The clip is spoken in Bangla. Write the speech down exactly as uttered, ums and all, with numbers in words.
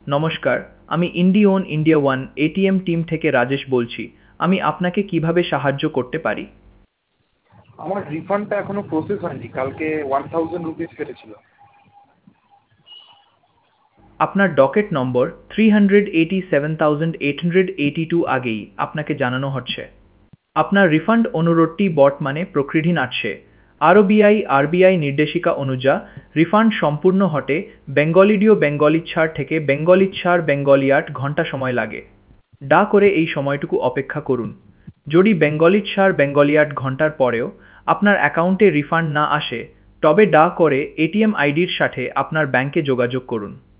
নমস্কার, আমি ইন্ডিওন ইন্ডিয়া ওয়ান এটিএম টিম থেকে রাজেশ বলছি। আমি আপনাকে কিভাবে সাহায্য করতে পারি? আমার রিফান্ডটা এখনো প্রসেস হয়নি। কালকে ওয়ান থাউজেন্ড রুপিস কেটেছিল। আপনার docket number three hundred eighty seven thousand eight hundred eighty two আগেই আপনাকে জানানো হচ্ছে। আপনার রিফান্ড অনুরোধটি বর্তমানে প্রক্রিয়াধীন আছে। আরবিআই আরবিআই নির্দেশিকা অনুযায়ী রিফান্ড সম্পূর্ণ হতে বেঙ্গলিডিও বেঙ্গলিচ্ছার থেকে বেঙ্গলিচ্ছার বেঙ্গলি আট ঘন্টা সময় লাগে। দয়া করে এই সময়টুকু অপেক্ষা করুন। যদি বেঙ্গলিচ্ছার বেঙ্গলি আট ঘন্টার পরেও আপনার অ্যাকাউন্টে রিফান্ড না আসে, তবে দয়া করে এটিএম আইডির সাথে আপনার ব্যাংকে যোগাযোগ করুন।